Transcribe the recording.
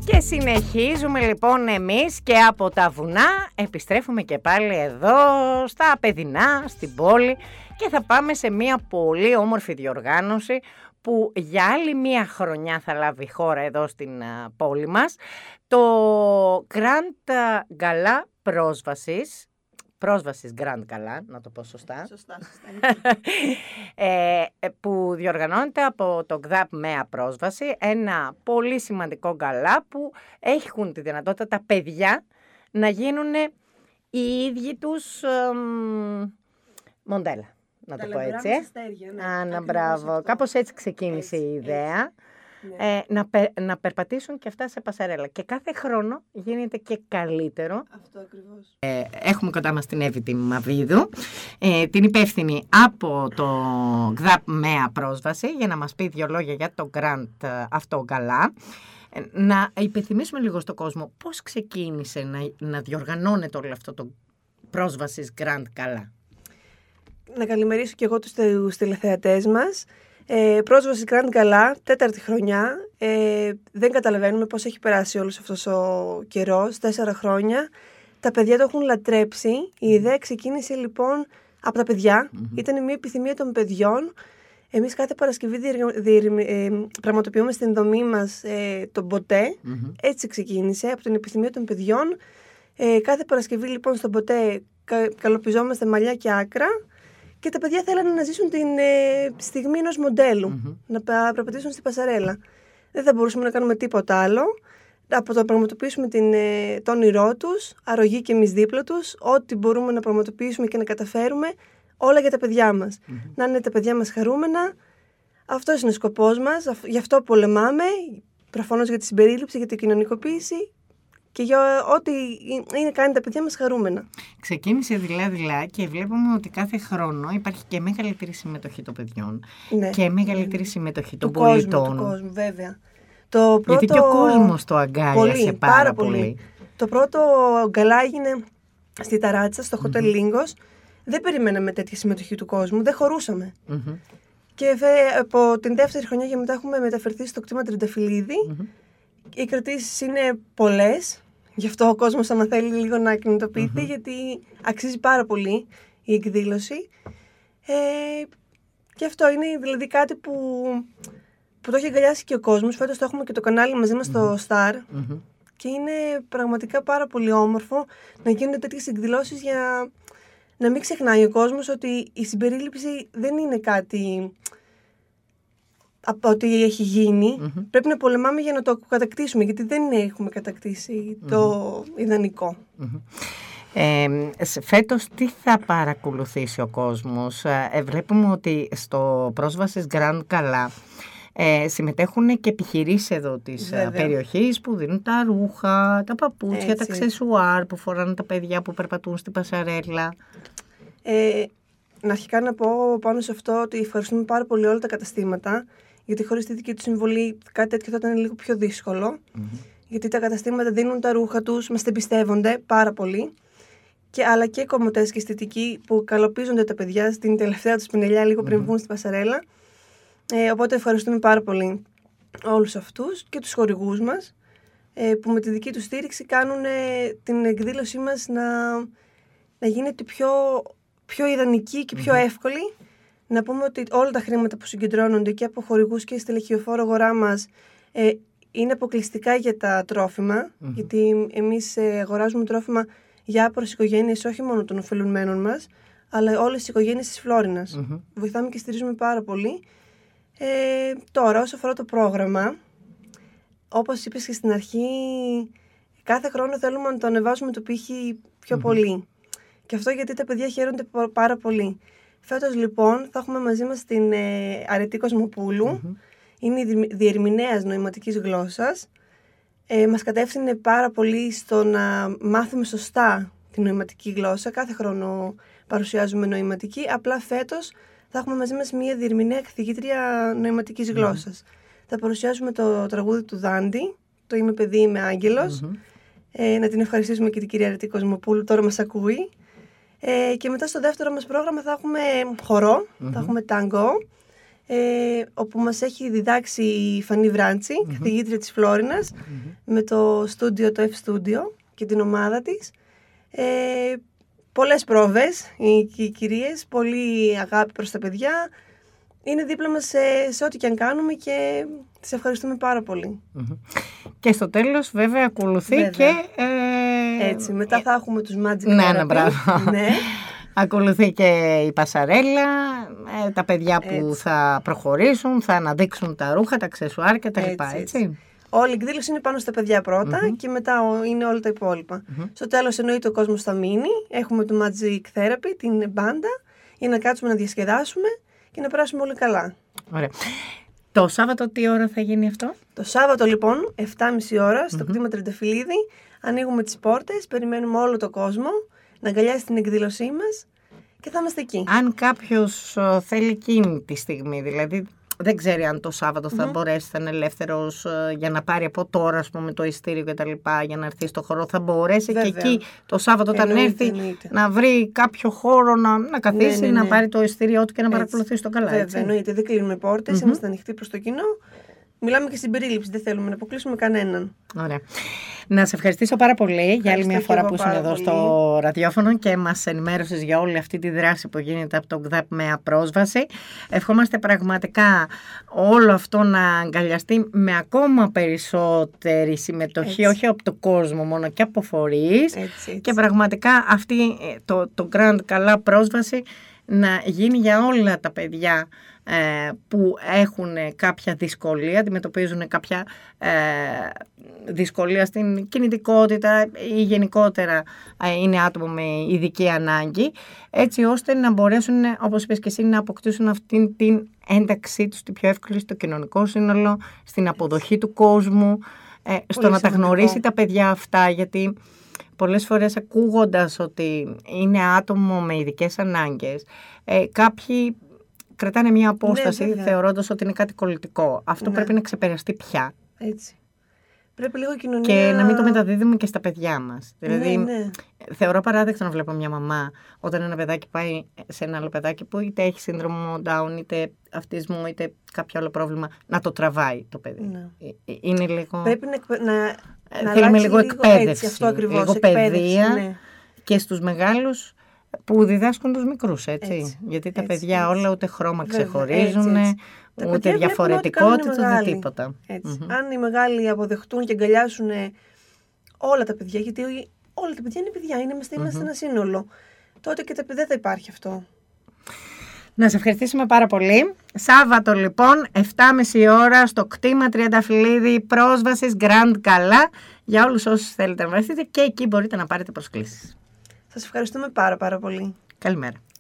Και συνεχίζουμε λοιπόν εμείς και από τα βουνά επιστρέφουμε και πάλι εδώ στα παιδινά, στην πόλη και θα πάμε σε μια πολύ όμορφη διοργάνωση που για άλλη μια χρονιά θα λάβει χώρα εδώ στην πόλη μας, το Grand Gala πρόσβασης Grand Gala, να το πω σωστά, που διοργανώνεται από το ΓΔΑΠ ΜΕΑ Πρόσβαση, ένα πολύ σημαντικό γκαλά που έχουν τη δυνατότητα τα παιδιά να γίνουν οι ίδιοι τους μοντέλα. Να το πω έτσι. Ναι. Μπράβο. Κάπως έτσι ξεκίνησε η ιδέα. Να περπατήσουν και αυτά σε πασαρέλα. Και κάθε χρόνο γίνεται και καλύτερο. Αυτό ακριβώς. Έχουμε κοντά μας την Εύη τη Μαβίδου, την υπεύθυνη από το ΓΔΑΠ ΜΕΑ Πρόσβαση, για να μας πει δύο λόγια για το Grand αυτό γκαλά. Να υπενθυμίσουμε λίγο στον κόσμο πώς ξεκίνησε να διοργανώνεται όλο αυτό το πρόσβασης Grand Gala. Να καλημερίσω και εγώ τους τηλεθεατές μας. Πρόσβαση Grand Gala, 4η χρονιά. Δεν καταλαβαίνουμε πώς έχει περάσει όλος αυτός ο καιρός, 4 χρόνια. Τα παιδιά το έχουν λατρέψει. Η ιδέα ξεκίνησε λοιπόν από τα παιδιά. Ήταν μια επιθυμία των παιδιών. Εμείς κάθε Παρασκευή πραγματοποιούμε στην δομή μας τον ποτέ. Έτσι ξεκίνησε, από την επιθυμία των παιδιών. Κάθε Παρασκευή λοιπόν στον ποτέ καλοπιζόμαστε μαλλιά και άκρα. Και τα παιδιά θέλανε να ζήσουν την στιγμή ενός μοντέλου, να περπατήσουν στη πασαρέλα. Δεν θα μπορούσαμε να κάνουμε τίποτα άλλο από το να πραγματοποιήσουμε το όνειρό τους, αρρωγή και εμείς δίπλα τους, ό,τι μπορούμε να πραγματοποιήσουμε και να καταφέρουμε, όλα για τα παιδιά μας. Να είναι τα παιδιά μας χαρούμενα, αυτός είναι ο σκοπός μας, γι' αυτό πολεμάμε, προφανώς για τη συμπερίληψη, για την κοινωνικοποίηση και για ό,τι κάνει τα παιδιά μας χαρούμενα. Ξεκίνησε δειλά και βλέπουμε ότι κάθε χρόνο υπάρχει και μεγαλύτερη συμμετοχή των παιδιών, ναι, και μεγαλύτερη συμμετοχή των πολιτών. Του κόσμου, βέβαια. Γιατί και ο κόσμος το αγκάλιασε πάρα πολύ. Το πρώτο γκαλά έγινε στη Ταράτσα, στο Hotel Lingos. Δεν περιμέναμε τέτοια συμμετοχή του κόσμου, δεν χωρούσαμε. Και από την δεύτερη χρονιά και μετά έχουμε μεταφερθεί στο κτήμα Τριανταφυλλίδη. Οι κρατήσεις είναι πολλές, γι' αυτό ο κόσμος άμα θέλει λίγο να κινητοποιηθεί, γιατί αξίζει πάρα πολύ η εκδήλωση. Και αυτό είναι δηλαδή κάτι που το έχει αγκαλιάσει και ο κόσμος. Φέτος το έχουμε και το κανάλι μαζί μας στο Star. Και είναι πραγματικά πάρα πολύ όμορφο να γίνονται τέτοιες εκδηλώσεις για να μην ξεχνάει ο κόσμος ότι η συμπερίληψη δεν είναι κάτι από ό,τι έχει γίνει. Πρέπει να πολεμάμε για να το κατακτήσουμε, γιατί δεν έχουμε κατακτήσει το ιδανικό. Φέτος τι θα παρακολουθήσει ο κόσμος? Βλέπουμε ότι στο πρόσβασης Grand Gala συμμετέχουν και επιχειρήσεις εδώ της περιοχής που δίνουν τα ρούχα, τα παπούτσια, τα αξεσουάρ που φοράνε τα παιδιά που περπατούν στην πασαρέλα. Να αρχικά να πω πάνω σε αυτό ότι ευχαριστούμε πάρα πολύ όλα τα καταστήματα, γιατί χωρίς τη δική του συμβολή κάτι τέτοιο θα ήταν λίγο πιο δύσκολο. Γιατί τα καταστήματα δίνουν τα ρούχα τους, μας τα εμπιστεύονται πάρα πολύ. Αλλά και κομμωτές και αισθητικοί που καλοπίζονται τα παιδιά στην τελευταία τους πινελιά λίγο πριν βγουν στην πασαρέλα. Οπότε ευχαριστούμε πάρα πολύ όλους αυτούς και τους χορηγούς μας που με τη δική τους στήριξη κάνουν την εκδήλωσή μας να γίνεται πιο ιδανική και πιο εύκολη. Να πούμε ότι όλα τα χρήματα που συγκεντρώνονται και από χορηγούς και στη λεχειοφόρο αγορά μας είναι αποκλειστικά για τα τρόφιμα, γιατί εμείς αγοράζουμε τρόφιμα για άπορες οικογένειες, όχι μόνο των ωφελουμένων μας, αλλά όλες τις οικογένειες της Φλόρινας. Βοηθάμε και στηρίζουμε πάρα πολύ. Τώρα, όσο αφορά το πρόγραμμα, όπως είπες και στην αρχή, κάθε χρόνο θέλουμε να το ανεβάσουμε το πύχη πιο πολύ. Και αυτό γιατί τα παιδιά χαίρονται πάρα πολύ. Φέτος λοιπόν θα έχουμε μαζί μας την Αρετή Κοσμοπούλου. Είναι η διερμηνέας νοηματικής γλώσσας. Μας κατεύθυνε πάρα πολύ στο να μάθουμε σωστά τη νοηματική γλώσσα. Κάθε χρόνο παρουσιάζουμε νοηματική. Απλά φέτος θα έχουμε μαζί μας μία διερμηνέα καθηγήτρια νοηματικής γλώσσας. Θα παρουσιάσουμε το τραγούδι του Δάντη, το «Είμαι παιδί, είμαι άγγελος». Να την ευχαριστήσουμε και την κυρία Αρετή Κοσμοπούλου, τώρα μας ακούει. Και μετά στο δεύτερο μας πρόγραμμα θα έχουμε χορό, θα έχουμε τάγκο. όπου μας έχει διδάξει η Φανή Βράντσι, καθηγήτρια της Φλόρινας, με το στούντιο, το F-Studio και την ομάδα της. Πολλές πρόβες, οι κυρίες, πολύ αγάπη προς τα παιδιά. Είναι δίπλα μας σε ό,τι και αν κάνουμε και τις ευχαριστούμε πάρα πολύ. Και στο τέλος βέβαια ακολουθεί και... Έτσι, μετά θα έχουμε τους Magic Ναι, μπράβο. Ναι. Ακολουθεί και η πασαρέλα, τα παιδιά που θα προχωρήσουν, θα αναδείξουν τα ρούχα, τα αξεσουάρ και τα λοιπά, έτσι. Όλη η εκδήλωση είναι πάνω στα παιδιά πρώτα και μετά είναι όλα τα υπόλοιπα. Στο τέλος εννοείται ο κόσμος θα μείνει, έχουμε το Magic Therapy, την μπάντα, για να κάτσουμε να διασκεδάσουμε και να περάσουμε όλοι καλά. Ωραία. Το Σάββατο τι ώρα θα γίνει αυτό? Το Σάββατο λοιπόν, 7.30 ώρα, στο κτήμα Τρενταφυλλίδη, ανοίγουμε τις πόρτες, περιμένουμε όλο τον κόσμο να αγκαλιάσει την εκδήλωσή μας και θα είμαστε εκεί. Αν κάποιος θέλει εκείνη τη στιγμή, δηλαδή δεν ξέρει αν το Σάββατο θα μπορέσει, θα είναι ελεύθερος για να πάρει από τώρα, ας πούμε, το ειστήριο και τα λοιπά, για να έρθει στο χώρο, θα μπορέσει και εκεί το Σάββατο όταν έρθει να βρει κάποιο χώρο να καθίσει, να πάρει το ειστήριό του και να παρακολουθήσει το καλά. Βέβαια, εννοείται, δεν κλείνουμε πόρτες, είμαστε ανοιχτοί προς το κοινό. Μιλάμε και στην περίληψη, δεν θέλουμε να αποκλείσουμε κανέναν. Ωραία. Να σε ευχαριστήσω πάρα πολύ για άλλη μια φορά που ήσουν εδώ στο ραδιόφωνο και μας ενημέρωσες για όλη αυτή τη δράση που γίνεται από το ΚΔΑΠ με απρόσβαση. Ευχόμαστε πραγματικά όλο αυτό να αγκαλιαστεί με ακόμα περισσότερη συμμετοχή, όχι από τον κόσμο μόνο και από φορείς. Και πραγματικά αυτή το Grand καλά πρόσβαση να γίνει για όλα τα παιδιά που έχουν κάποια δυσκολία, αντιμετωπίζουν κάποια δυσκολία στην κινητικότητα ή γενικότερα είναι άτομα με ειδική ανάγκη, έτσι ώστε να μπορέσουν, όπως είπες και εσύ, να αποκτήσουν αυτήν την ένταξή τους, την πιο εύκολη στο κοινωνικό σύνολο, στην αποδοχή του κόσμου, στο να τα γνωρίσει τα παιδιά αυτά, γιατί πολλές φορές ακούγοντας ότι είναι άτομο με ειδικές ανάγκες, κάποιοι κρατάνε μια απόσταση θεωρώντας ότι είναι κάτι κολλητικό. Αυτό πρέπει να ξεπεραστεί πια. Έτσι. Πρέπει λίγο κοινωνία... Και να μην το μεταδίδουμε και στα παιδιά μας. Δηλαδή, θεωρώ παράδεκτο να βλέπω μια μαμά όταν ένα παιδάκι πάει σε ένα άλλο παιδάκι που είτε έχει σύνδρομο Down, είτε αυτισμό, είτε κάποιο άλλο πρόβλημα, να το τραβάει το παιδί. Είναι λίγο... Πρέπει να θέλουμε λίγο εκπαίδευση, έτσι, αυτό ακριβώς, λίγο παιδεία και στους μεγάλους που διδάσκουν τους μικρούς, έτσι. Γιατί τα παιδιά όλα ούτε χρώμα ξεχωρίζουν, ούτε διαφορετικότητα, ούτε τίποτα. Αν οι μεγάλοι αποδεχτούν και αγκαλιάσουν όλα τα παιδιά, γιατί όλα τα παιδιά είναι παιδιά, είμαστε ένα σύνολο, τότε και τα παιδιά θα υπάρχει αυτό. Να σε ευχαριστήσουμε πάρα πολύ. Σάββατο λοιπόν, 7.30 ώρα στο κτήμα Τριανταφυλλίδη, πρόσβασης Grand καλά για όλους όσους θέλετε να βρεθείτε και εκεί μπορείτε να πάρετε προσκλήσεις. Σας ευχαριστούμε πάρα πολύ. Καλημέρα.